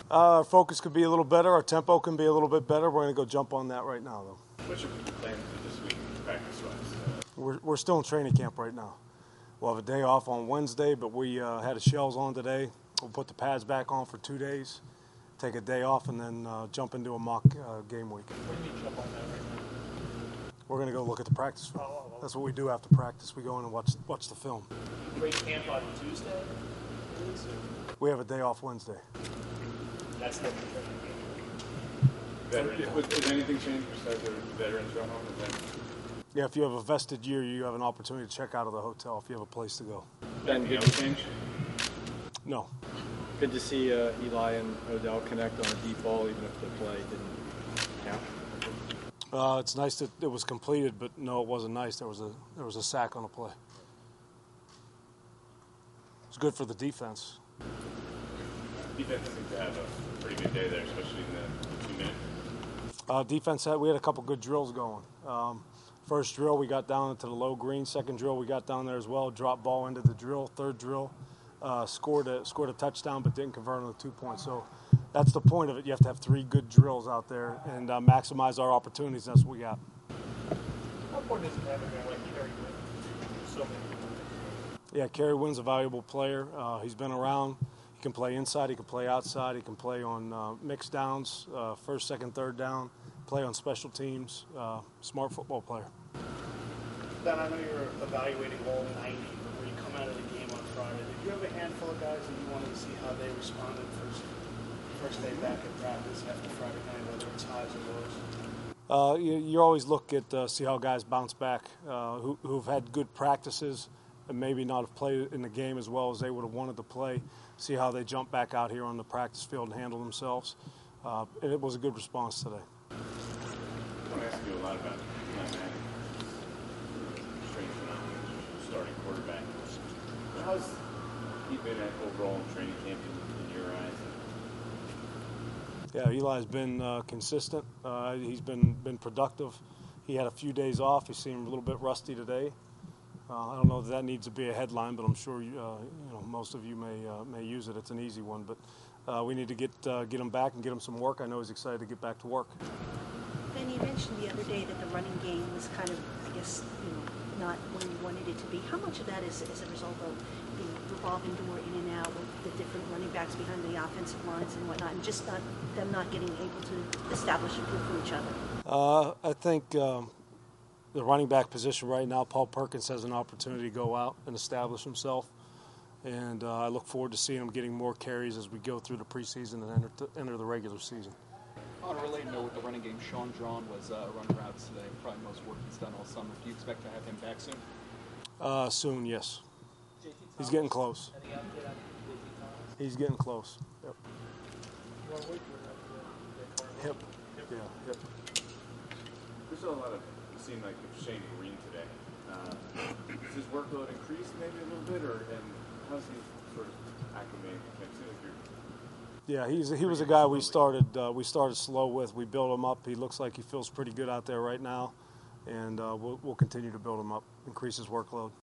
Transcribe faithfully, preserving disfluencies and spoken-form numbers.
Uh, our focus could be a little better. Our tempo can be a little bit better. We're going to go jump on that right now, though. What's your plan for this week, practice-wise? We're, we're still in training camp right now. We'll have a day off on Wednesday, but we uh, had the shells on today. We'll put the pads back on for two days, take a day off, and then uh, jump into a mock uh, game week. What do you mean jump on that right now? We're going to go look at the practice film. Oh, oh, oh. That's what we do after practice. We go in and watch watch the film. Break camp on Tuesday? We have a day off Wednesday. That's the Veteran, has anything changed besides the veterans run home? Yeah, if you have a vested year, you have an opportunity to check out of the hotel if you have a place to go. Ben, did you change? No. Good to see uh, Eli and Odell connect on a deep ball, even if the play didn't count. Uh, it's nice that it was completed, but no, it wasn't nice. There was a there was a sack on the play. It's good for the defense. Defense seemed to have a pretty good day there, especially in the two minutes. Uh, defense had we had a couple good drills going. Um, first drill we got down into the low green. Second drill we got down there as well. Drop ball into the drill. Third drill uh, scored a scored a touchdown, but didn't convert on the two points. So that's the point of it. You have to have three good drills out there and uh, maximize our opportunities. That's what we got. How important is it to have a guy like Kerry Wynn? So many. Yeah, Kerry Wynn's a valuable player. Uh, he's been around. He can play inside. He can play outside. He can play on uh, mixed downs, uh, first, second, third down. Play on special teams. Uh, smart football player. Ben, I know you're evaluating all ninety, but when you come out of the game on Friday, did you have a handful of guys that you wanted to see how they responded first, first day back at practice after Friday night, whether it's highs or lows? Uh, you, you always look at uh, see how guys bounce back, uh, who, who've had good practices and maybe not have played in the game as well as they would have wanted to play. See how they jump back out here on the practice field and handle themselves. Uh, and it was a good response today. I want to ask you a lot about Matt Manning, strange phenomenon, starting quarterback. How's he been at overall in training camp in, in your eyes? Yeah, Eli's been uh, consistent. Uh, he's been been productive. He had a few days off. He seemed a little bit rusty today. Uh, I don't know if that needs to be a headline, but I'm sure you, uh, you know most of you may uh, may use it. It's an easy one, but uh, we need to get uh, get him back and get him some work. I know he's excited to get back to work. Ben, you mentioned the other day that the running game was kind of, I guess, you know, not where you wanted it to be. How much of that is as a result of the revolving door in and out with the different running backs behind the offensive lines and whatnot, and just not them not getting able to establish a group for each other? Uh, I think um, the running back position right now, Paul Perkins has an opportunity to go out and establish himself. And uh, I look forward to seeing him getting more carries as we go through the preseason and enter, to enter the regular season. On a related note with the running game, Sean Drawn was uh, running routes today. Probably most work he's done all summer. Do you expect to have him back soon? Uh, soon, yes. He's getting close. He's getting close. Yep. Hip. Yeah, hip. We saw a lot of, it seemed like Shane Green today. Uh, does his workload increase maybe a little bit, or and how's he sort of acclimating to camp? Seems like you're Yeah, he's he was a guy we started uh, we started slow with. We built him up. He looks like he feels pretty good out there right now, and uh, we'll we'll continue to build him up, increase his workload.